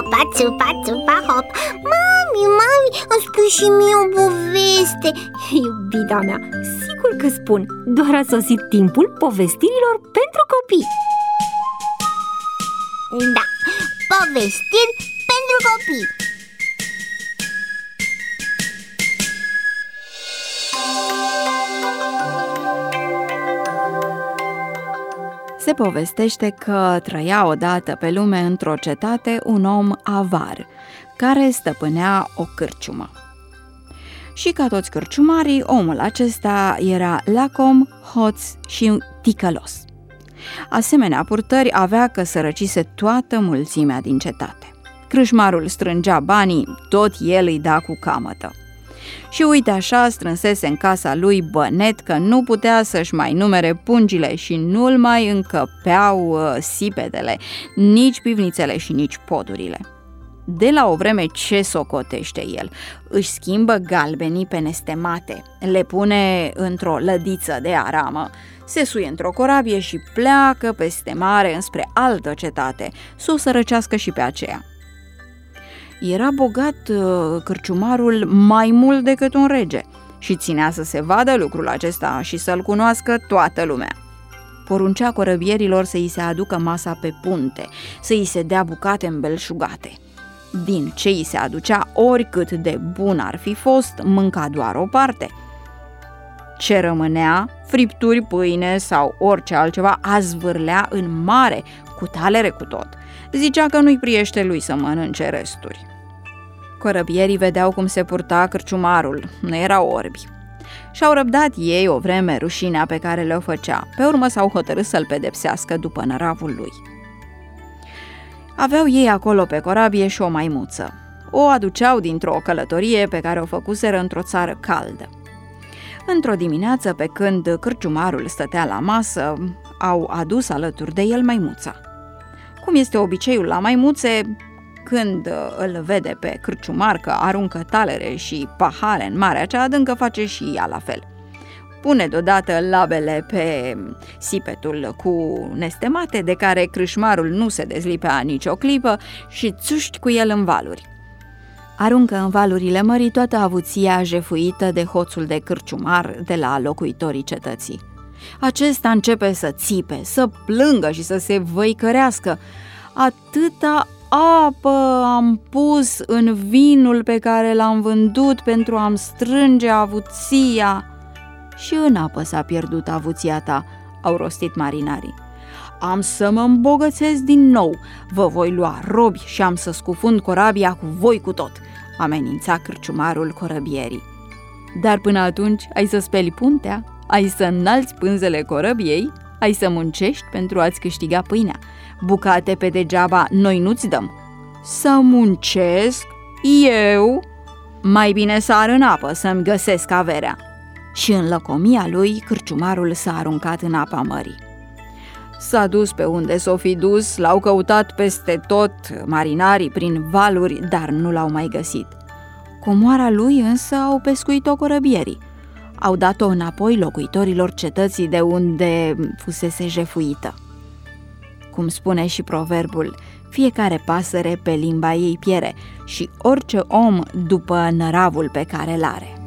țupa, țupa, țupa, hop. Mami, îmi spui și mie o poveste. Iubita mea, sigur că spun. Doar a sosit timpul povestirilor pentru copii. Da, povestiri pentru copii. Se povestește că trăia odată pe lume într-o cetate un om avar, care stăpânea o cârciumă. Și ca toți cârciumarii, omul acesta era lacom, hoț și ticălos. Asemenea purtări avea că sărăcise toată mulțimea din cetate. Crâșmarul strângea banii, tot el îi da cu camătă. Și uite așa strânsese în casa lui bănet că nu putea să-și mai numere pungile și nu-l mai încăpeau sipetele, nici pivnițele și nici podurile. De la o vreme ce socotește el? Își schimbă galbenii pe nestemate, le pune într-o lădiță de aramă, se suie într-o corabie și pleacă peste mare înspre altă cetate, să o sărăcească și pe aceea. Era bogat cârciumarul mai mult decât un rege și ținea să se vadă lucrul acesta și să-l cunoască toată lumea. Poruncea corăbierilor să îi se aducă masa pe punte, să îi se dea bucate îmbelșugate. Din ce îi se aducea, oricât de bun ar fi fost, mânca doar o parte. Ce rămânea, fripturi, pâine sau orice altceva, a zvârlea în mare, cu talere cu tot. Zicea că nu-i priește lui să mănânce resturi. Corăbierii vedeau cum se purta cârciumarul, nu erau orbi. Și-au răbdat ei o vreme rușinea pe care le-o făcea, pe urmă s-au hotărât să-l pedepsească după năravul lui. Aveau ei acolo pe corabie și o maimuță. O aduceau dintr-o călătorie pe care o făcuseră într-o țară caldă. Într-o dimineață, pe când cârciumarul stătea la masă, au adus alături de el maimuța. Cum este obiceiul la maimuțe, când îl vede pe cârciumar că aruncă talere și pahare în marea cea adâncă, face și ea la fel. Pune deodată labele pe sipetul cu nestemate, de care crâșmarul nu se dezlipea nicio clipă, și țuști cu el în valuri. Aruncă în valurile mării toată avuția jefuită de hoțul de cârciumar de la locuitorii cetății. Acesta începe să țipe, să plângă și să se văicărească. Atâta apă am pus în vinul pe care l-am vândut pentru a-mi strânge avuția. Și în apă s-a pierdut avuția ta, au rostit marinarii. Am să mă îmbogățesc din nou, vă voi lua robi și am să scufund corabia cu voi cu tot, amenința cârciumarul corăbierii. Dar până atunci ai să speli puntea, ai să înalți pânzele corăbiei, ai să muncești pentru a-ți câștiga pâinea. Bucate pe degeaba noi nu-ți dăm. Să muncesc? Eu? Mai bine sar în apă să-mi găsesc averea. Și în lăcomia lui, cârciumarul s-a aruncat în apa mării. S-a dus pe unde s-o fi dus, l-au căutat peste tot marinarii prin valuri, dar nu l-au mai găsit. Comoara lui însă au pescuit-o corăbierii. Au dat-o înapoi locuitorilor cetății de unde fusese jefuită. Cum spune și proverbul, fiecare pasăre pe limba ei piere și orice om după năravul pe care l-are.